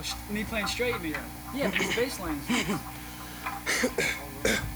Me playing straight me though. Yeah, because the bass line is